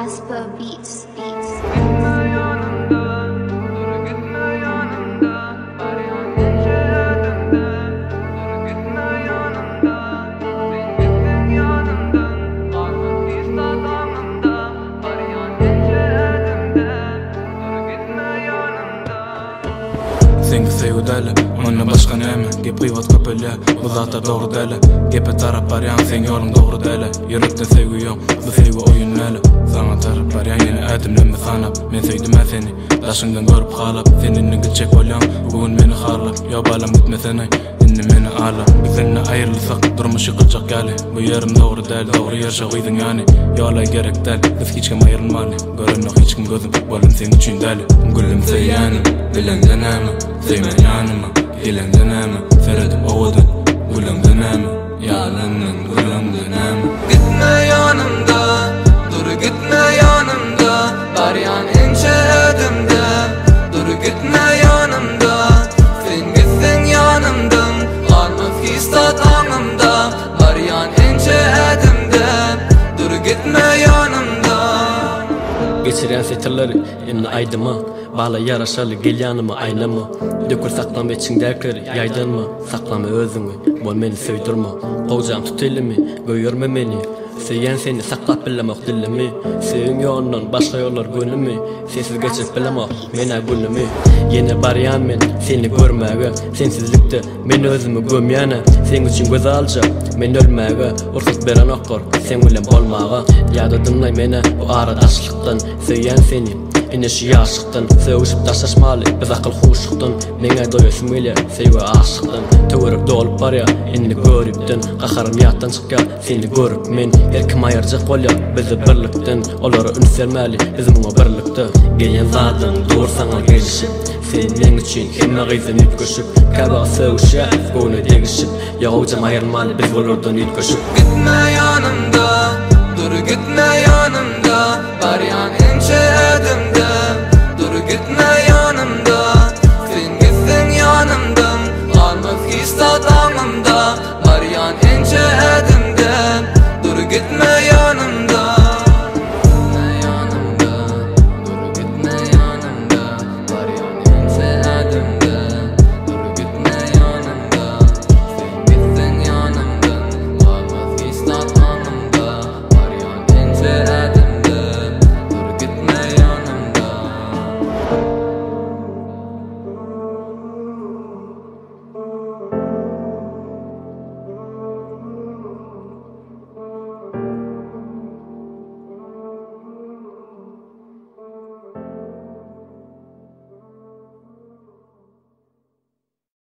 Jasper Beats. Sen gitseyu dele, onunla başka neme Ge privat kapelya, bu zata doğru dele Gepe taraf varyan, sen yolun doğru dele Yürükte sevgi yok, bu sevgi oyun nele Sana taraf varyan, yine adımlemme sanap Men sevdim seni, taşından görüp kalap Seninle gidecek olyam, bugün beni harlap Yobalam gitmesene, inni meni ağlap Biz seninle ayrılsak, durmuş yıkılacak gali Bu yerim doğru del, doğru yaşa uydun yani Yola gerek del, biz hiç kim ayrılmalı Görün yok hiç kim gözüm, bolum sen için deli Gülüm seyyanim, dilenden hemen Sevmen yanıma, dilenden hemen Feridip ovudun, gülümden hemen Yalanın gülümden hemen Gitme yanımda, dur gitme yanımda Baryan ince edimde, dur gitme yanımda Sen gitsen yanımdan, varmaz histat anımda Baryan ince edimde, dur gitme yanımda Geçiren setirleri inni aydıma Bağla yaraşalı gel yanıma aynama Dökür saklama içindekleri yaydın mı Saklama özünü bol meni söydürme Kovcam tut elimi göğürme meni Seyen seni saklap bilemek dilimi Seyin yolundan başka yollar gönlümü Sensiz geçip bilemek mena gönlümü Yine baryan men seni görmege Sensizlikte men özümü gömyana Sen için göz alacak men ölmege Ursuz beren okkur sen bilen bolmaga Yada dinlay mena o aradaşlıktan Seyen seni İneşi yaşıqtın, sevişip taşlaşmalı Biz akıl huşuqtın, mene doyasım ile Sevgi aşıqtın, tövürük dolup var ya İnni görüptün, qaxarım yattan çıqa Seni görüp men, erkim ayırcaq ol ya Bizi birliktin, oları ünsermeli Bizim o birlikti Gelen zadın, dur sana gelişip Sen men için emme gizin ütküşüp Kaba sevişe, gönü degişip Yağucam ayırmalı, biz olurdun ütküşüp Gitme yanımda, dur gitme yanımda Baryan ince edimde, dur gitme yanımda